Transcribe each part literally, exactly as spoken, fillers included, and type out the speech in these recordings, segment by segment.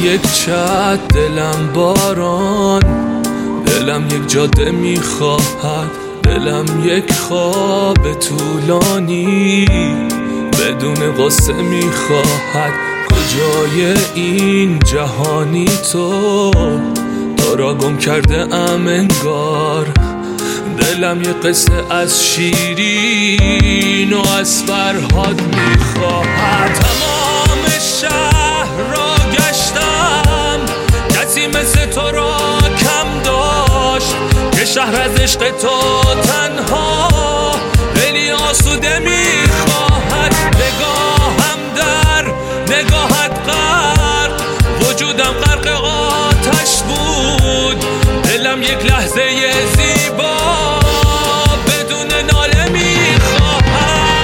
یک چت، دلم باران، دلم یک جاده میخواهد، دلم یک خواب طولانی بدون قصه میخواهد. کجای این جهانی تو تو را گم کرده ام انگار. دلم یه قصه از شیرین و از فرهاد میخواهد. تمام شهر را گشتم، کسی مثل تو را کم داشت که شهر از عشق تو تنها دلی آسوده میخواهد. نگاهم در نگاهت غرق، وجودم غرق آتش بود. دلم یک لحظه زیبا بدون ناله میخواهد.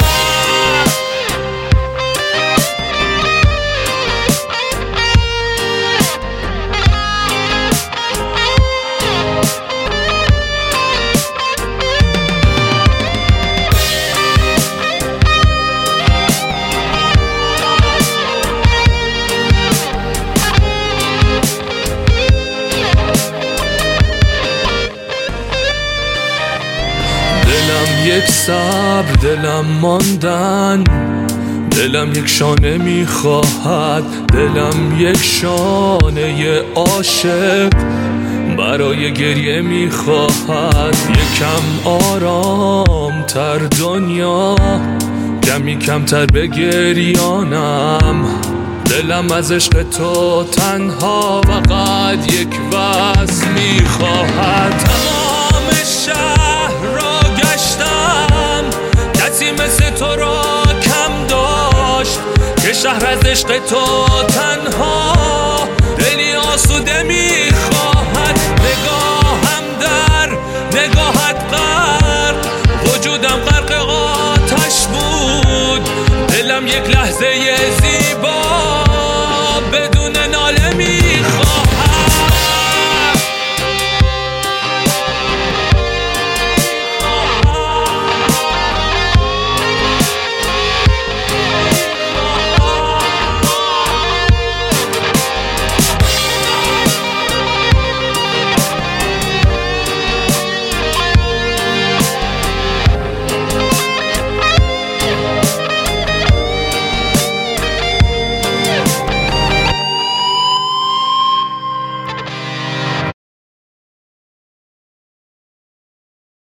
دلم یک صبر، دلم ماندن، دلم یک شانه میخواهد. دلم یک شانه عاشق برای گریه میخواهد. یکم آرام تر دنیا، کمی کمتر به گریانم. دلم از عشق تو تنها فقط یک وصل میخواهد. تمام شهر را گشتم، کسی مثل تو را کم داشت که شهر از عشق تو تنها دلی آسوده میخواهد. نگاهم در نگاهت غرق، وجودم غرق آتش بود. دلم یک لحظه زیبا